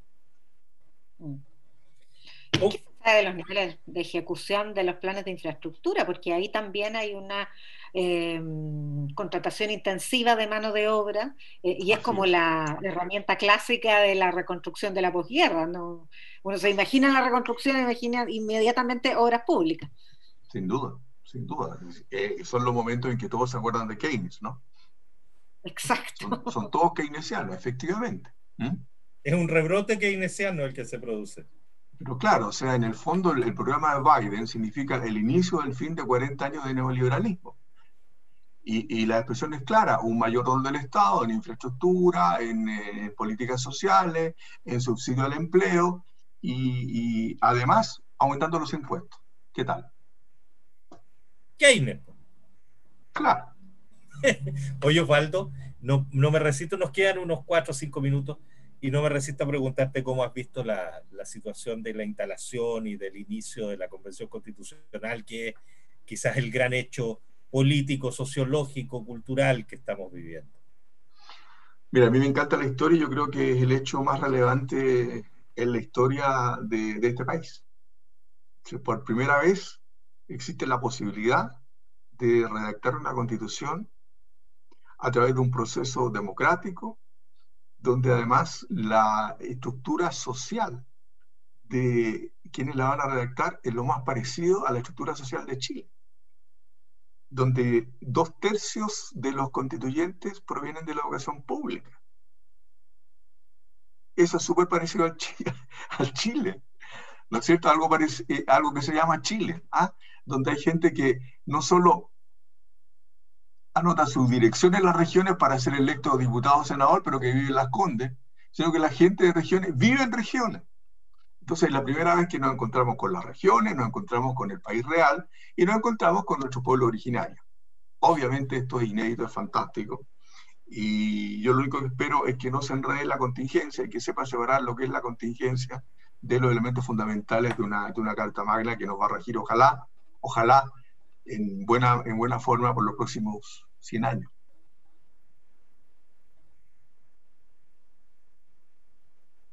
¿Qué se sabe de los niveles de ejecución de los planes de infraestructura? Porque ahí también hay una contratación intensiva de mano de obra y es como la herramienta clásica de la reconstrucción de la posguerra, ¿no? Uno se imagina la reconstrucción, imagina inmediatamente obras públicas. Sin duda, sin duda. Son los momentos en que todos se acuerdan de Keynes, ¿no? Exacto. Son todos keynesianos, efectivamente. Es un rebrote keynesiano el que se produce. Pero claro, o sea, en el fondo el programa de Biden significa el inicio del fin de 40 años de neoliberalismo. Y la expresión es clara: un mayor rol del Estado en infraestructura, en políticas sociales, en subsidio al empleo y además aumentando los impuestos. ¿Qué tal? Keynes. Claro. Oye, Osvaldo, no me resisto, nos quedan unos 4 o 5 minutos y no me resisto a preguntarte cómo has visto la situación de la instalación y del inicio de la Convención Constitucional, que es quizás el gran hecho político, sociológico, cultural que estamos viviendo. Mira, a mí me encanta la historia y yo creo que es el hecho más relevante en la historia de este país. Por primera vez existe la posibilidad de redactar una constitución a través de un proceso democrático, donde además la estructura social de quienes la van a redactar es lo más parecido a la estructura social de Chile, donde 2/3 de los constituyentes provienen de la educación pública. Eso es súper parecido al Chile, ¿no es cierto? Algo que se llama Chile, donde hay gente que no solo anota su dirección en las regiones para ser electo diputado o senador, pero que vive en Las Condes, sino que la gente de regiones vive en regiones. Entonces es la primera vez que nos encontramos con las regiones, nos encontramos con el país real y nos encontramos con nuestro pueblo originario. Obviamente esto es inédito, es fantástico. Y yo lo único que espero es que no se enrede la contingencia y que sepa separar lo que es la contingencia de los elementos fundamentales de una Carta Magna que nos va a regir, ojalá, en buena forma por los próximos 100 años.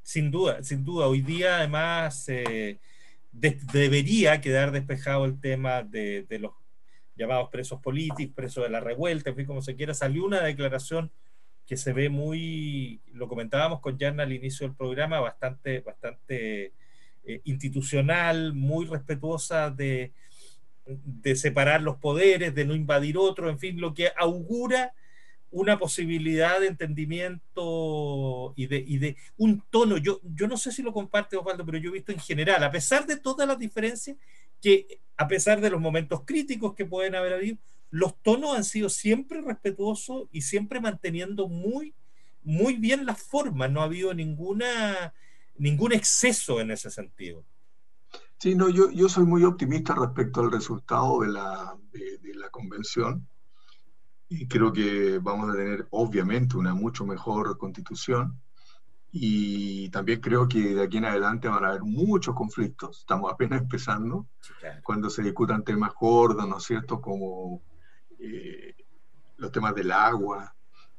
Sin duda. Hoy día, además, debería quedar despejado el tema de los llamados presos políticos, presos de la revuelta, en fin, como se quiera. Salió una declaración que se ve muy, lo comentábamos con Yarna al inicio del programa, bastante institucional, muy respetuosa de separar los poderes, de no invadir otro, en fin, lo que augura una posibilidad de entendimiento y de un tono. Yo no sé si lo comparte Osvaldo, pero yo he visto en general, a pesar de todas las diferencias, que a pesar de los momentos críticos que pueden haber habido, los tonos han sido siempre respetuosos y siempre manteniendo muy, muy bien las formas. No ha habido ningún exceso en ese sentido. Sí, no, yo soy muy optimista respecto al resultado de la convención, y creo que vamos a tener obviamente una mucho mejor constitución, y también creo que de aquí en adelante van a haber muchos conflictos. Estamos apenas empezando, sí, claro, cuando se discutan temas gordos, ¿no es cierto?, como los temas del agua,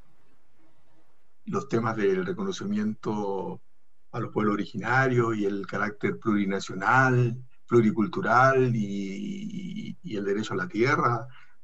los temas del reconocimiento a los pueblos originarios y el carácter plurinacional, pluricultural y el derecho a la tierra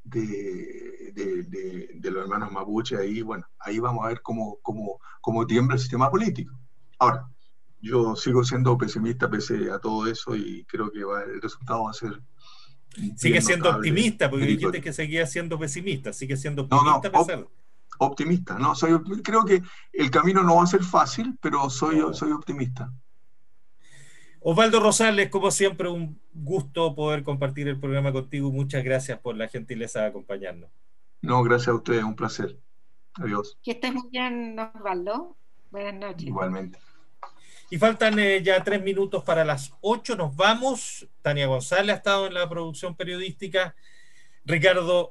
de los hermanos mapuche. Ahí, bueno, ahí vamos a ver cómo tiembla el sistema político. Ahora, yo sigo siendo pesimista pese a todo eso, y creo que el resultado va a ser... Sigue siendo optimista, porque dijiste que seguía siendo pesimista. Sigue siendo optimista. Optimista, ¿no? Creo que el camino no va a ser fácil, pero soy optimista. Osvaldo Rosales, como siempre, un gusto poder compartir el programa contigo. Muchas gracias por la gentileza de acompañarnos. No, gracias a ustedes, un placer. Adiós. Que estés muy bien, Osvaldo. Buenas noches. Igualmente. Y faltan ya 3 minutos para las 8. Nos vamos. Tania González ha estado en la producción periodística. Ricardo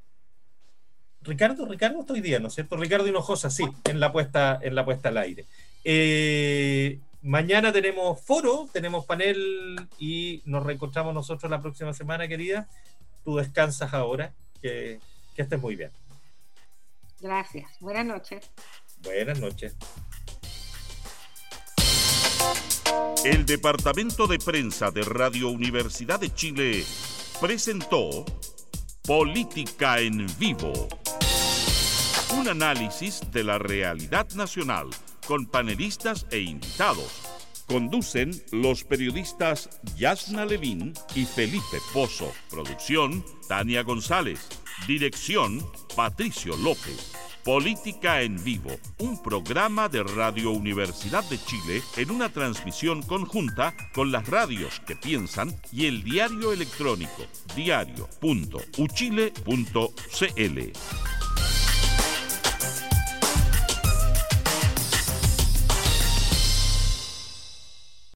está hoy día, ¿no es cierto? Ricardo Hinojosa, sí, en la puesta al aire. Mañana tenemos foro, tenemos panel, y nos reencontramos nosotros la próxima semana, querida. Tú descansas ahora, que estés muy bien. Gracias. Buenas noches. Buenas noches. El Departamento de Prensa de Radio Universidad de Chile presentó Política en Vivo. Un análisis de la realidad nacional con panelistas e invitados. Conducen los periodistas Yasna Levín y Felipe Pozo. Producción, Tania González. Dirección, Patricio López. Política en Vivo, un programa de Radio Universidad de Chile en una transmisión conjunta con las radios que piensan y el diario electrónico diario.uchile.cl.